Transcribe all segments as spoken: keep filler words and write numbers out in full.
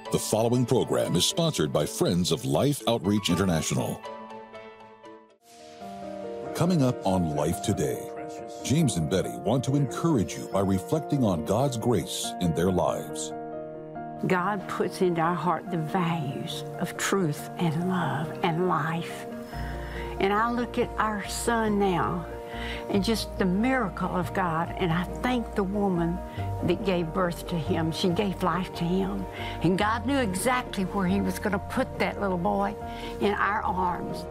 The following program is sponsored by Friends of Life Outreach International. Coming up on Life Today, James and Betty want to encourage you by reflecting on God's grace in their lives. God puts into our heart the values of truth and love and life. And I look at our son now and just the miracle of God, and I thank the woman that gave birth to him. She gave life to him. And God knew exactly where he was going to put that little boy, in our arms.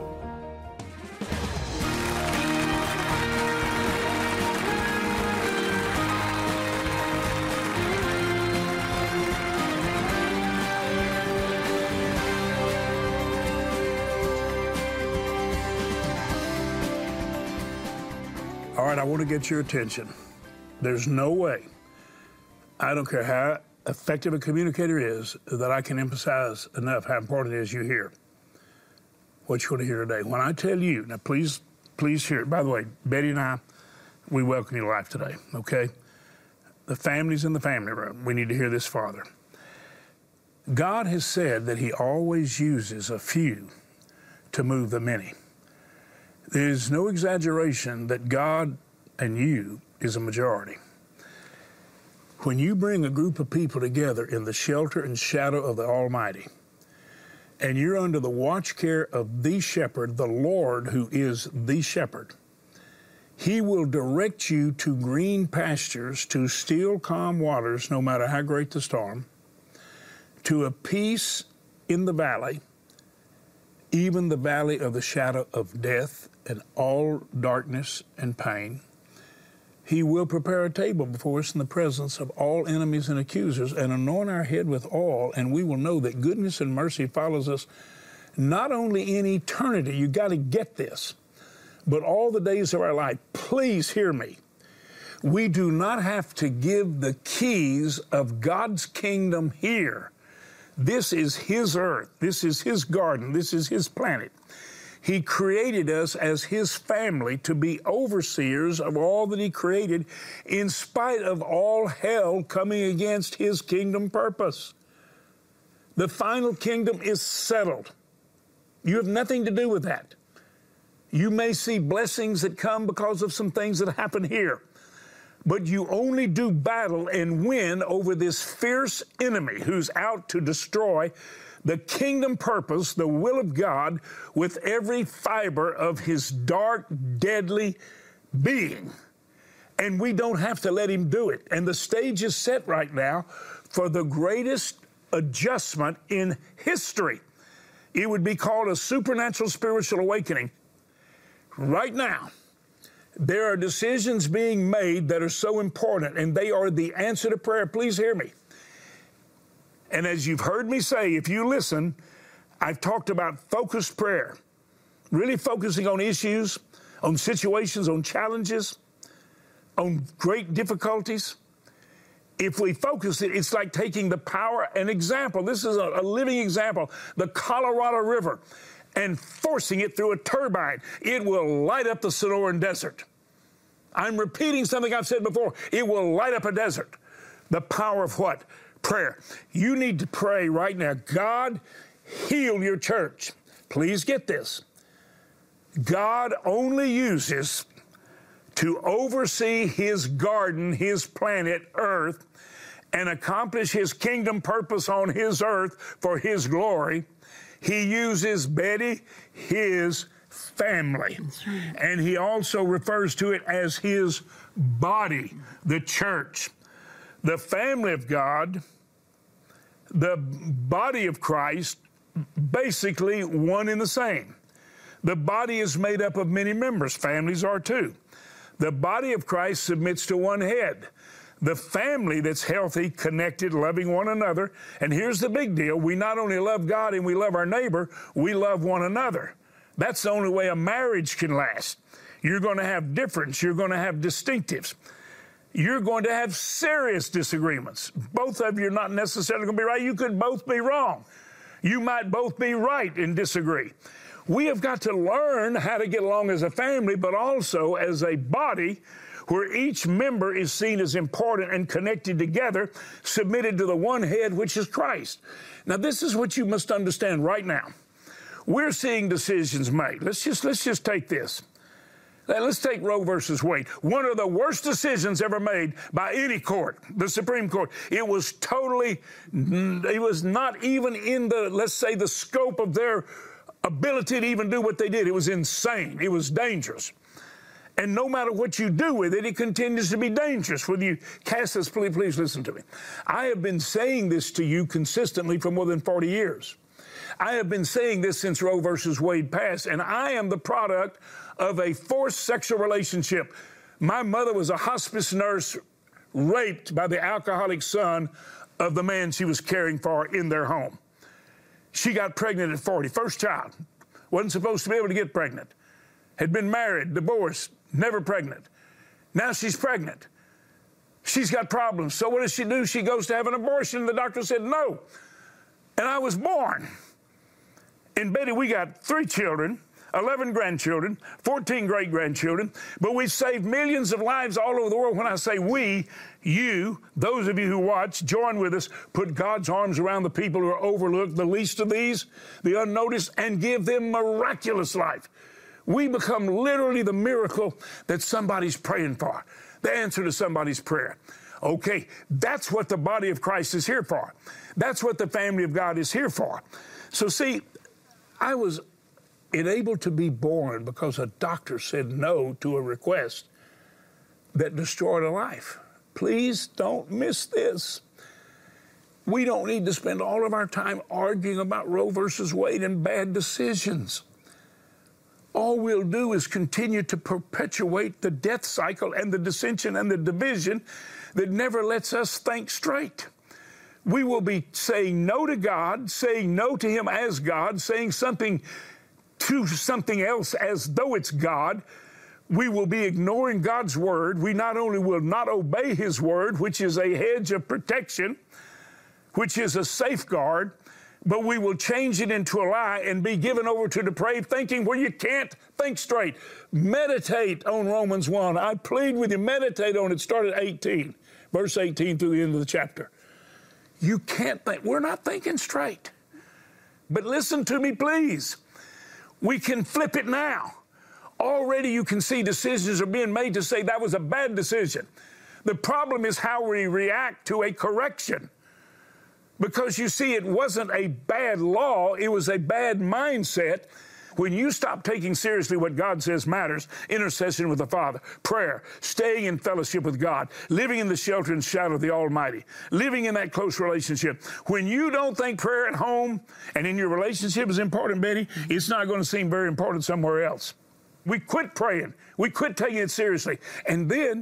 All right, I want to get your attention. There's no way, I don't care how effective a communicator is, that I can emphasize enough how important it is you hear what you're going to hear today. When I tell you, now please, please hear it. By the way, Betty and I, we welcome you to Life Today, okay? The families in the family room, we need to hear this farther. God has said that he always uses a few to move the many. There's no exaggeration that God and you is a majority. When you bring a group of people together in the shelter and shadow of the Almighty, and you're under the watch care of the shepherd, the Lord who is the shepherd, he will direct you to green pastures, to still calm waters, no matter how great the storm, to a peace in the valley, even the valley of the shadow of death and all darkness and pain. He will prepare a table before us in the presence of all enemies and accusers, and anoint our head with oil, and we will know that goodness and mercy follows us not only in eternity, you got to get this, but all the days of our life. Please hear me. We do not have to give the keys of God's kingdom here. This is his earth. This is his garden. This is his planet. He created us as his family to be overseers of all that he created, in spite of all hell coming against his kingdom purpose. The final kingdom is settled. You have nothing to do with that. You may see blessings that come because of some things that happen here, but you only do battle and win over this fierce enemy who's out to destroy the kingdom purpose, the will of God, with every fiber of his dark, deadly being. And we don't have to let him do it. And the stage is set right now for the greatest adjustment in history. It would be called a supernatural spiritual awakening. Right now, there are decisions being made that are so important, and they are the answer to prayer. Please hear me. And as you've heard me say, if you listen, I've talked about focused prayer, really focusing on issues, on situations, on challenges, on great difficulties. If we focus it, it's like taking the power, an example, this is a, a living example, the Colorado River, and forcing it through a turbine. It will light up the Sonoran Desert. I'm repeating something I've said before. It will light up a desert. The power of what? Prayer. You need to pray right now. God, heal your church. Please get this. God only uses to oversee his garden, his planet, earth, and accomplish his kingdom purpose on his earth for his glory. He uses, Betty, his family. Right. And he also refers to it as his body, the church. The family of God, the body of Christ, basically one and the same. The body is made up of many members. Families are too. The body of Christ submits to one head. The family that's healthy, connected, loving one another. And here's the big deal. We not only love God and we love our neighbor, we love one another. That's the only way a marriage can last. You're going to have difference. You're going to have distinctives. You're going to have serious disagreements. Both of you are not necessarily going to be right. You could both be wrong. You might both be right and disagree. We have got to learn how to get along as a family, but also as a body where each member is seen as important and connected together, submitted to the one head, which is Christ. Now, this is what you must understand right now. We're seeing decisions made. Let's just, let's just take this. Let's take Roe versus Wade. One of the worst decisions ever made by any court, the Supreme Court. It was totally, it was not even in the, let's say, the scope of their ability to even do what they did. It was insane. It was dangerous. And no matter what you do with it, it continues to be dangerous. Whether you cast this, please, please listen to me. I have been saying this to you consistently for more than forty years. I have been saying this since Roe versus Wade passed, and I am the product of a forced sexual relationship. My mother was a hospice nurse raped by the alcoholic son of the man she was caring for in their home. She got pregnant at forty, first child. Wasn't supposed to be able to get pregnant. Had been married, divorced, never pregnant. Now she's pregnant. She's got problems. So what does she do? She goes to have an abortion. The doctor said no. And I was born. And Betty, we got three children, eleven grandchildren, fourteen great-grandchildren, but we've saved millions of lives all over the world. When I say we, you, those of you who watch, join with us, put God's arms around the people who are overlooked, the least of these, the unnoticed, and give them miraculous life. We become literally the miracle that somebody's praying for, the answer to somebody's prayer. Okay, that's what the body of Christ is here for. That's what the family of God is here for. So see, I was enabled to be born because a doctor said no to a request that destroyed a life. Please don't miss this. We don't need to spend all of our time arguing about Roe versus Wade and bad decisions. All we'll do is continue to perpetuate the death cycle and the dissension and the division that never lets us think straight. We will be saying no to God, saying no to Him as God, saying something to something else as though it's God. We will be ignoring God's word. We not only will not obey His word, which is a hedge of protection, which is a safeguard, but we will change it into a lie and be given over to depraved thinking where you can't think straight. Meditate on Romans one. I plead with you, meditate on it. Start at eighteen, verse eighteen through the end of the chapter. You can't think. We're not thinking straight. But listen to me, please. We can flip it now. Already you can see decisions are being made to say that was a bad decision. The problem is how we react to a correction. Because you see, it wasn't a bad law, it was a bad mindset. When you stop taking seriously what God says matters, intercession with the Father, prayer, staying in fellowship with God, living in the shelter and shadow of the Almighty, living in that close relationship. When you don't think prayer at home and in your relationship is important, Betty, it's not going to seem very important somewhere else. We quit praying. We quit taking it seriously. And then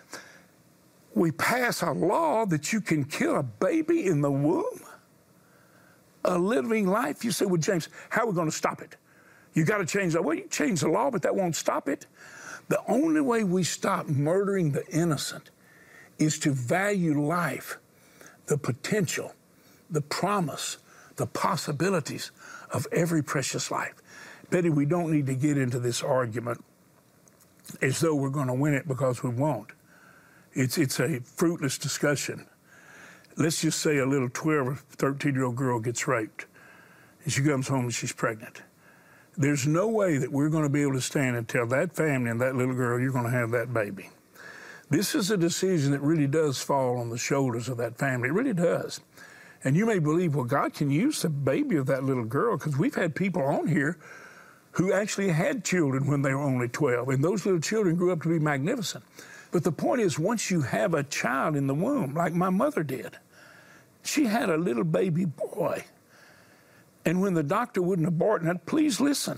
we pass a law that you can kill a baby in the womb, a living life. You say, well, James, how are we going to stop it? You got to change the law. Well, you change the law, but that won't stop it. The only way we stop murdering the innocent is to value life, the potential, the promise, the possibilities of every precious life. Betty, we don't need to get into this argument as though we're going to win it because we won't. It's, it's a fruitless discussion. Let's just say a little twelve or thirteen-year-old girl gets raped, and she comes home and she's pregnant. There's no way that we're going to be able to stand and tell that family and that little girl, you're going to have that baby. This is a decision that really does fall on the shoulders of that family. It really does. And you may believe, well, God can use the baby of that little girl, because we've had people on here who actually had children when they were only twelve, and those little children grew up to be magnificent. But the point is, once you have a child in the womb, like my mother did, she had a little baby boy. And when the doctor wouldn't abort, and please listen,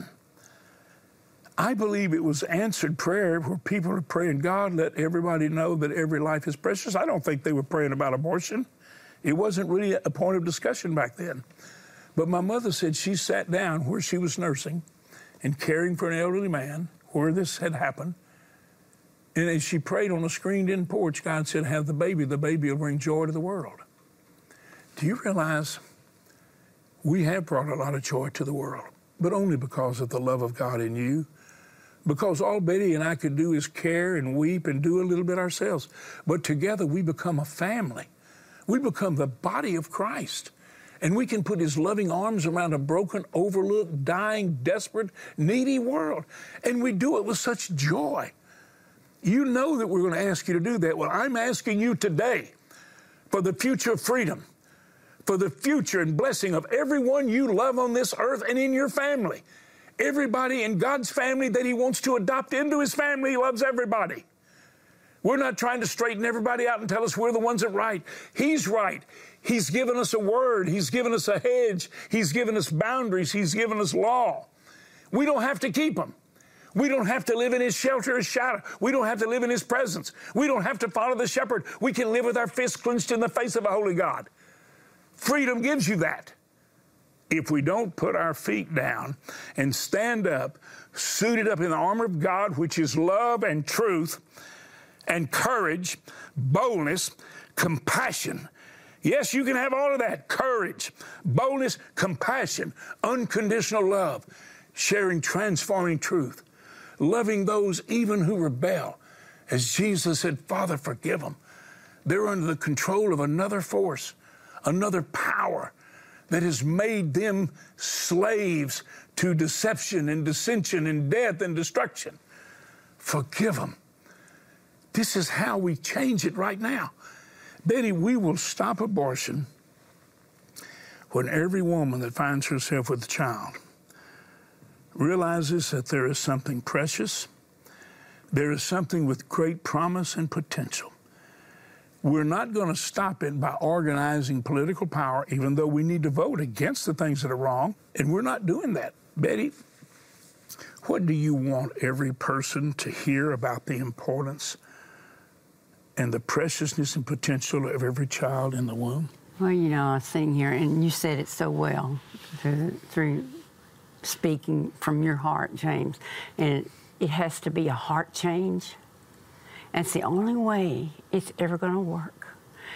I believe it was answered prayer where people are praying, God, let everybody know that every life is precious. I don't think they were praying about abortion. It wasn't really a point of discussion back then. But my mother said she sat down where she was nursing and caring for an elderly man where this had happened. And as she prayed on a screened-in porch, God said, have the baby. The baby will bring joy to the world. Do you realize we have brought a lot of joy to the world, but only because of the love of God in you, because all Betty and I could do is care and weep and do a little bit ourselves. But together we become a family. We become the body of Christ. And we can put his loving arms around a broken, overlooked, dying, desperate, needy world. And we do it with such joy. You know that we're going to ask you to do that. Well, I'm asking you today for the future of freedom, for the future and blessing of everyone you love on this earth and in your family. Everybody in God's family that he wants to adopt into his family, he loves everybody. We're not trying to straighten everybody out and tell us we're the ones that are right. He's right. He's given us a word. He's given us a hedge. He's given us boundaries. He's given us law. We don't have to keep them. We don't have to live in his shelter or shadow. We don't have to live in his presence. We don't have to follow the shepherd. We can live with our fists clenched in the face of a holy God. Freedom gives you that. If we don't put our feet down and stand up, suited up in the armor of God, which is love and truth and courage, boldness, compassion. Yes, you can have all of that. Courage, boldness, compassion, unconditional love, sharing transforming truth, loving those even who rebel. As Jesus said, Father, forgive them. They're under the control of another force, another power that has made them slaves to deception and dissension and death and destruction. Forgive them. This is how we change it right now. Betty, we will stop abortion when every woman that finds herself with a child realizes that there is something precious, there is something with great promise and potential. We're not going to stop it by organizing political power, even though we need to vote against the things that are wrong, and we're not doing that. Betty, what do you want every person to hear about the importance and the preciousness and potential of every child in the womb? Well, you know, I was sitting here, and you said it so well through, through speaking from your heart, James, and it, it has to be a heart change. That's the only way it's ever going to work.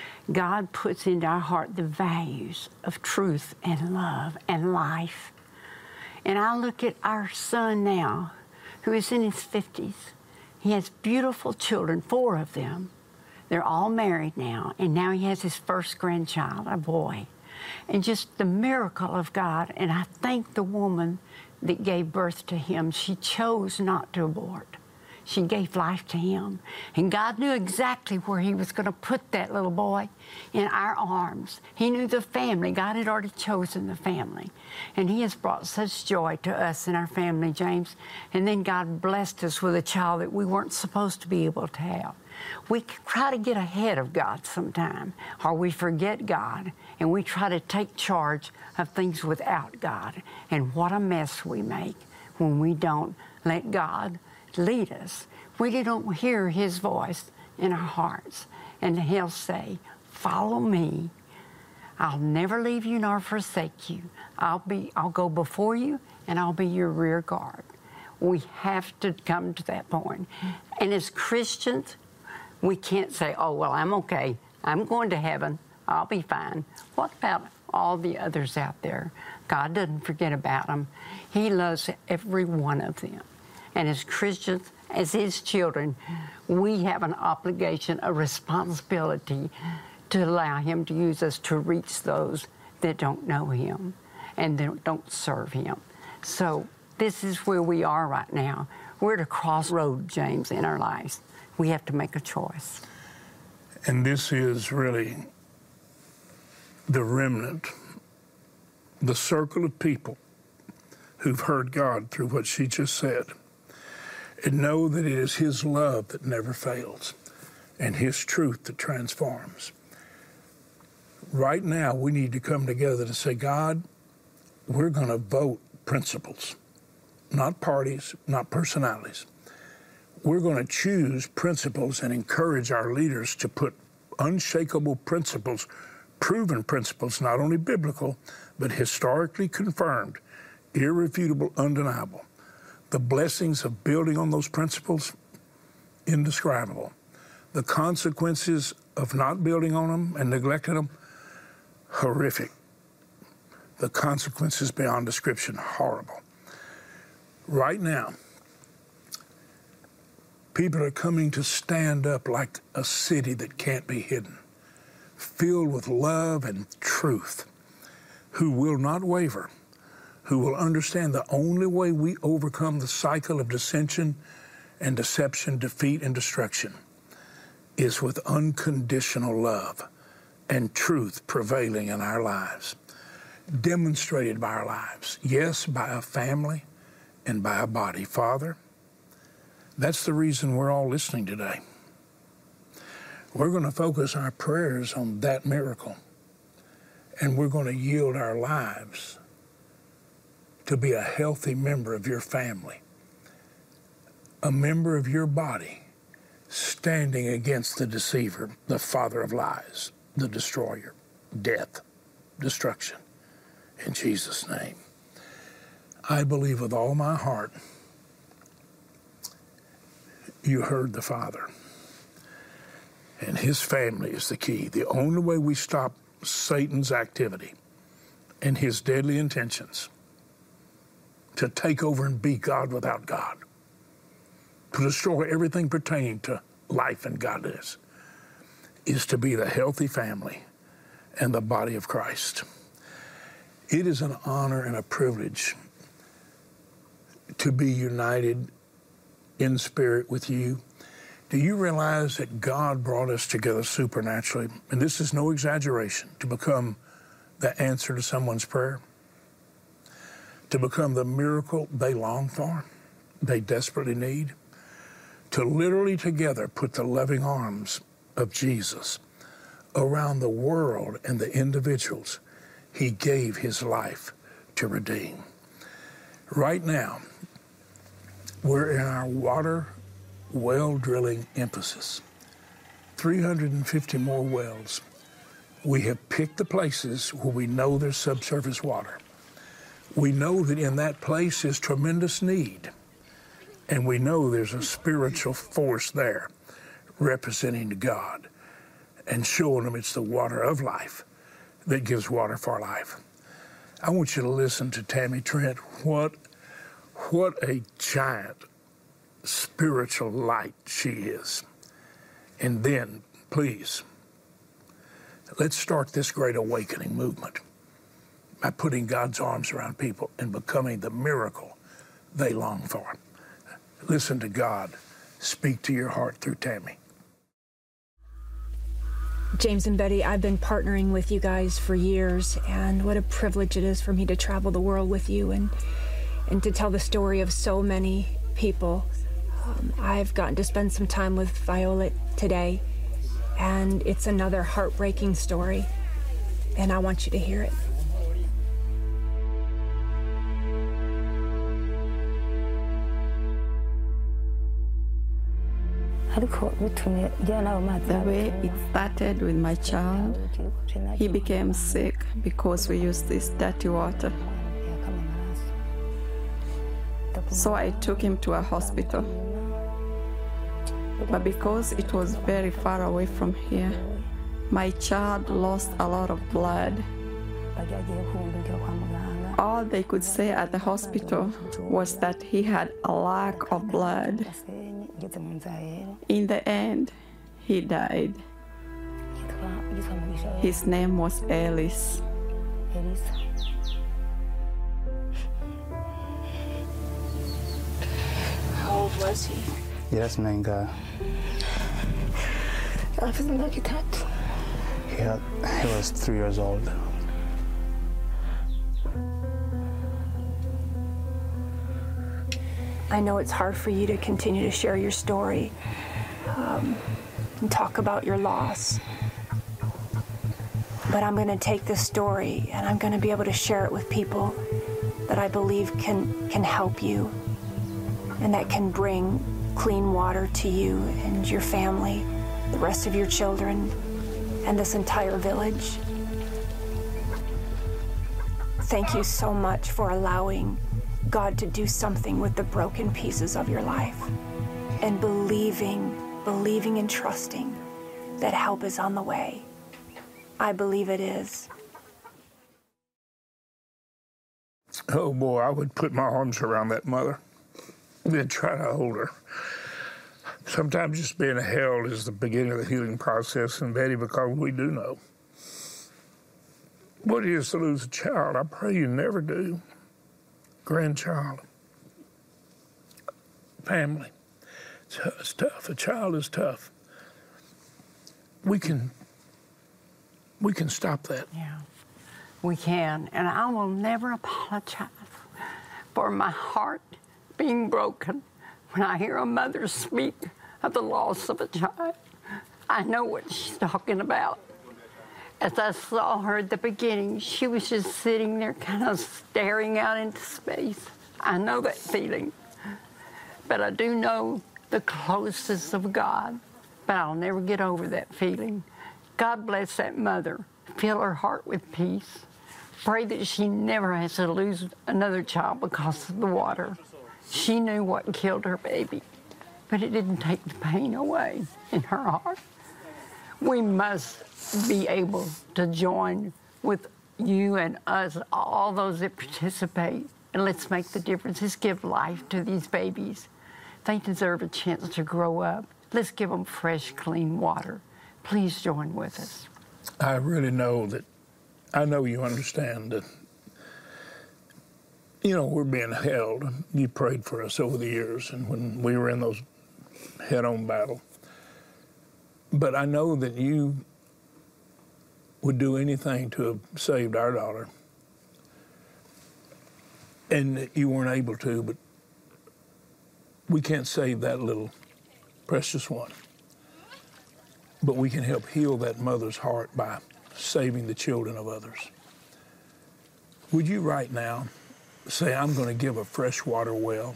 God puts into our heart the values of truth and love and life. And I look at our son now, who is in his fifties. He has beautiful children, four of them. They're all married now, and now he has his first grandchild, a boy. And just the miracle of God, and I thank the woman that gave birth to him. She chose not to abort. She gave life to him. And God knew exactly where he was going to put that little boy, in our arms. He knew the family. God had already chosen the family. And he has brought such joy to us and our family, James. And then God blessed us with a child that we weren't supposed to be able to have. We try to get ahead of God sometime, or we forget God, and we try to take charge of things without God. And what a mess we make when we don't let God lead us. We don't hear his voice in our hearts. And he'll say, follow me. I'll never leave you nor forsake you. I'll be, I'll go before you, and I'll be your rear guard. We have to come to that point. And as Christians, we can't say, oh, well, I'm okay. I'm going to heaven. I'll be fine. What about all the others out there? God doesn't forget about them. He loves every one of them. And as Christians, as his children, we have an obligation, a responsibility to allow him to use us to reach those that don't know him and that don't serve him. So this is where we are right now. We're at a crossroad, James, in our lives. We have to make a choice. And this is really the remnant, the circle of people who've heard God through what she just said, and know that it is his love that never fails and his truth that transforms. Right now, we need to come together to say, God, we're going to vote principles, not parties, not personalities. We're going to choose principles and encourage our leaders to put unshakable principles, proven principles, not only biblical, but historically confirmed, irrefutable, undeniable. The blessings of building on those principles, indescribable. The consequences of not building on them and neglecting them, horrific. The consequences beyond description, horrible. Right now, People are coming to stand up like a city that can't be hidden, filled with love and truth, who will not waver, who will understand the only way we overcome the cycle of dissension and deception, defeat and destruction is with unconditional love and truth prevailing in our lives, demonstrated by our lives, yes, by a family and by a body. Father, that's the reason we're all listening today. We're going to focus our prayers on that miracle, and we're going to yield our lives to be a healthy member of your family, a member of your body, standing against the deceiver, the father of lies, the destroyer, death, destruction. In Jesus' name, I believe with all my heart you heard the Father, and his family is the key. The only way we stop Satan's activity and his deadly intentions to take over and be God without God, to destroy everything pertaining to life and godliness, is to be the healthy family and the body of Christ. It is an honor and a privilege to be united in spirit with you. Do you realize that God brought us together supernaturally, and this is no exaggeration, to become the answer to someone's prayer, to become the miracle they long for, they desperately need, to literally together put the loving arms of Jesus around the world and the individuals he gave his life to redeem. Right now, we're in our water well drilling emphasis. three hundred fifty more wells. We have picked the places where we know there's subsurface water. We know that in that place is tremendous need. And we know there's a spiritual force there representing God and showing them it's the water of life that gives water for life. I want you to listen to Tammy Trent. What, what a giant spiritual light she is. And then, please, let's start this great awakening movement by putting God's arms around people and becoming the miracle they long for. Listen to God speak to your heart through Tammy. James and Betty, I've been partnering with you guys for years, and what a privilege it is for me to travel the world with you and and to tell the story of so many people. Um, I've gotten to spend some time with Violet today, and it's another heartbreaking story, and I want you to hear it. The way it started with my child, he became sick because we used this dirty water. So I took him to a hospital. But because it was very far away from here, my child lost a lot of blood. All they could say at the hospital was that he had a lack of blood. In the end, he died. His name was Ellis. How old was he? Yes, Menga. He, had, he was three years old. I know it's hard for you to continue to share your story um, and talk about your loss. But I'm going to take this story and I'm going to be able to share it with people that I believe can, can help you and that can bring clean water to you and your family, the rest of your children, and this entire village. Thank you so much for allowing God to do something with the broken pieces of your life and believing, believing and trusting that help is on the way. I believe it is. Oh boy, I would put my arms around that mother and then try to hold her. Sometimes just being held is the beginning of the healing process, and Betty, because we do know what it is to lose a child. I pray you never do. Grandchild, family, it's, it's tough. A child is tough. We can, we can stop that. Yeah, we can, and I will never apologize for my heart being broken when I hear a mother speak of the loss of a child. I know what she's talking about. As I saw her at the beginning, she was just sitting there kind of staring out into space. I know that feeling. But I do know the closeness of God. But I'll never get over that feeling. God bless that mother. Fill her heart with peace. Pray that she never has to lose another child because of the water. She knew what killed her baby, but it didn't take the pain away in her heart. We must be able to join with you and us, all those that participate, and let's make the difference. Let's give life to these babies. They deserve a chance to grow up. Let's give them fresh, clean water. Please join with us. I really know that, I know you understand that, you know, we're being held. You prayed for us over the years, and when we were in those head-on battle. But I know that you would do anything to have saved our daughter. And you weren't able to, but we can't save that little precious one. But we can help heal that mother's heart by saving the children of others. Would you right now say, I'm going to give a freshwater well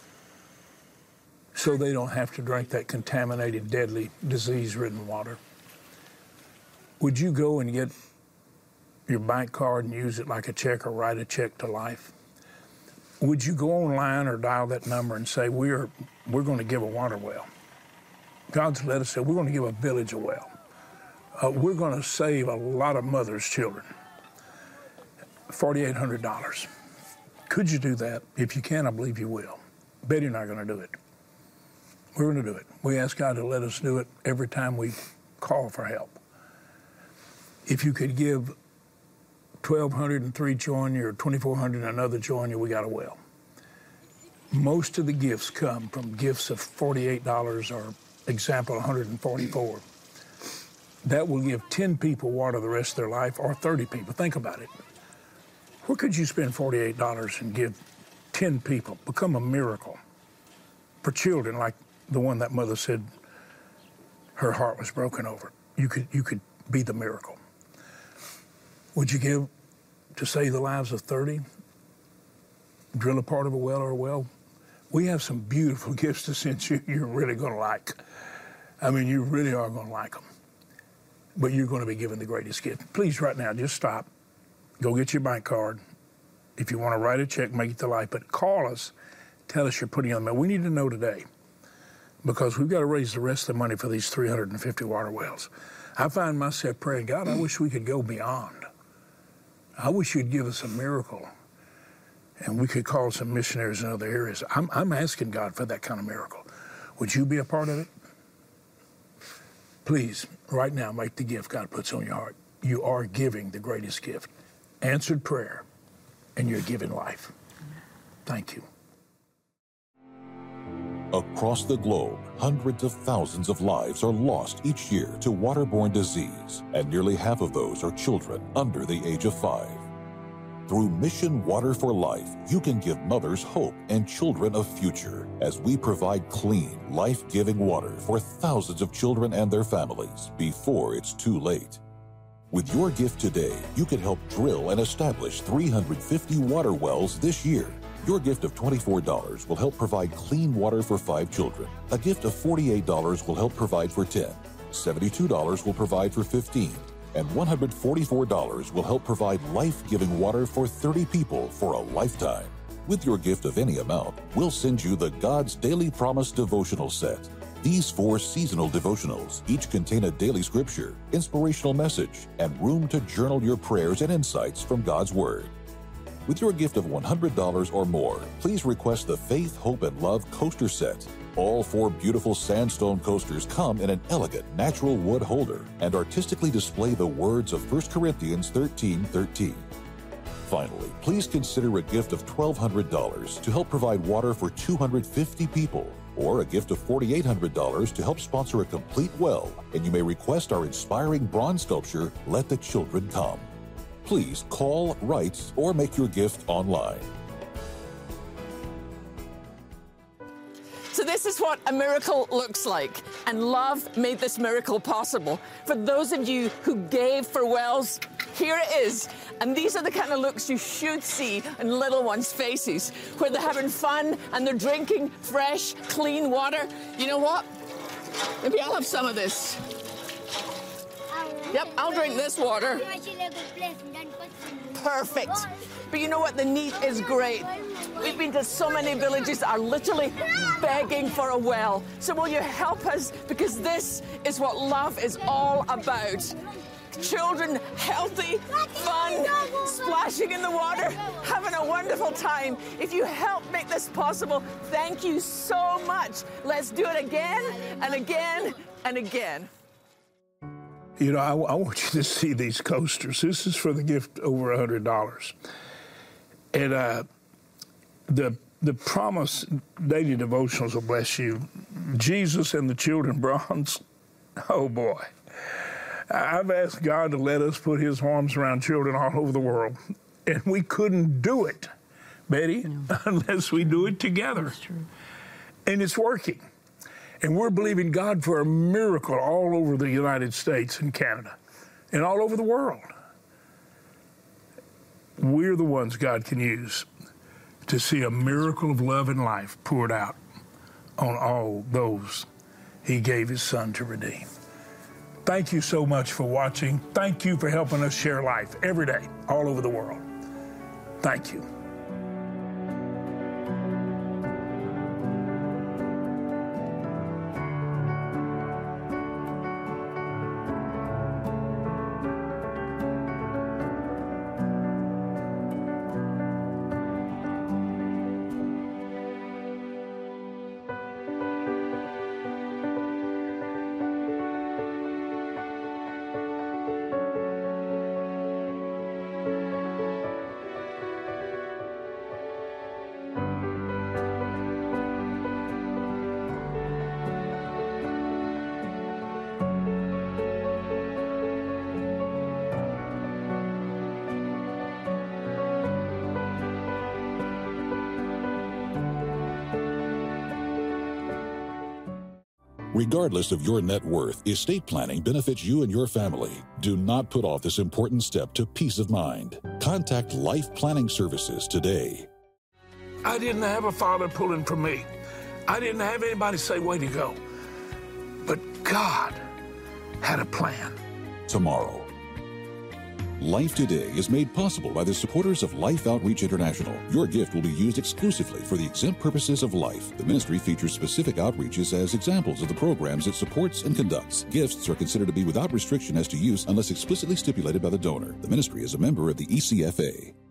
so they don't have to drink that contaminated, deadly, disease-ridden water? Would you go and get your bank card and use it like a check or write a check to life? Would you go online or dial that number and say, we're, we're going to give a water well? God's let us say, we're going to give a village a well. Uh, we're going to save a lot of mothers' children. four thousand eight hundred dollars. Could you do that? If you can, I believe you will. Betty and I are going to do it. We're going to do it. We ask God to let us do it every time we call for help. If you could give twelve hundred and three join you or twenty-four hundred and another join you, we got a well. Most of the gifts come from gifts of forty-eight dollars or example one hundred forty-four. That will give ten people water the rest of their life, or thirty people. Think about it. Where could you spend forty-eight dollars and give ten people? Become a miracle for children like the one that mother said her heart was broken over. You could, you could be the miracle. Would you give to save the lives of thirty? Drill a part of a well or a well? We have some beautiful gifts to send you you're really going to like. I mean, you really are going to like them. But you're going to be given the greatest gift. Please, right now, just stop. Go get your bank card. If you want to write a check, make it to life. But call us. Tell us you're putting on the mail. We need to know today, because we've got to raise the rest of the money for these three hundred fifty water wells. I find myself praying, God, I wish we could go beyond. I wish you'd give us a miracle, and we could call some missionaries in other areas. I'm, I'm asking God for that kind of miracle. Would you be a part of it? Please, right now, make the gift God puts on your heart. You are giving the greatest gift. Answered prayer, and you're giving life. Thank you. Across the globe, hundreds of thousands of lives are lost each year to waterborne disease, and nearly half of those are children under the age of five. Through Mission Water for Life, you can give mothers hope and children a future as we provide clean, life-giving water for thousands of children and their families before it's too late. With your gift today, you can help drill and establish three hundred fifty water wells this year. Your gift of twenty-four dollars will help provide clean water for five children. A gift of forty-eight dollars will help provide for ten. seventy-two dollars will provide for fifteen. And one hundred forty-four dollars will help provide life-giving water for thirty people for a lifetime. With your gift of any amount, we'll send you the God's Daily Promise devotional set. These four seasonal devotionals each contain a daily scripture, inspirational message, and room to journal your prayers and insights from God's Word. With your gift of one hundred dollars or more, please request the Faith, Hope, and Love Coaster Set. All four beautiful sandstone coasters come in an elegant natural wood holder and artistically display the words of First Corinthians thirteen thirteen. Finally, please consider a gift of twelve hundred dollars to help provide water for two hundred fifty people, or a gift of four thousand eight hundred dollars to help sponsor a complete well, and you may request our inspiring bronze sculpture, Let the Children Come. Please call, write, or make your gift online. So this is what a miracle looks like, and love made this miracle possible. For those of you who gave for wells, here it is. And these are the kind of looks you should see in little ones' faces, where they're having fun and they're drinking fresh, clean water. You know what? Maybe I'll have some of this. Yep, I'll drink this water. Perfect. But you know what? The need is great. We've been to so many villages that are literally begging for a well. So will you help us? Because this is what love is all about. Children healthy, fun, splashing in the water, having a wonderful time. If you help make this possible, thank you so much. Let's do it again and again and again. You know, I, I want you to see these coasters. This is for the gift over one hundred dollars. And uh, the the promise daily devotionals will bless you. Jesus and the children bronze, oh boy. I've asked God to let us put his arms around children all over the world. And we couldn't do it, Betty, no. unless we do it together. That's true. And it's working. And we're believing God for a miracle all over the United States and Canada and all over the world. We're the ones God can use to see a miracle of love and life poured out on all those he gave his son to redeem. Thank you so much for watching. Thank you for helping us share life every day, all over the world. Thank you. Regardless of your net worth, estate planning benefits you and your family. Do not put off this important step to peace of mind. Contact Life Planning Services today. I didn't have a father pulling for me. I didn't have anybody say, way to go. But God had a plan. Tomorrow. Life Today is made possible by the supporters of Life Outreach International. Your gift will be used exclusively for the exempt purposes of life. The ministry features specific outreaches as examples of the programs it supports and conducts. Gifts are considered to be without restriction as to use unless explicitly stipulated by the donor. The ministry is a member of the E C F A.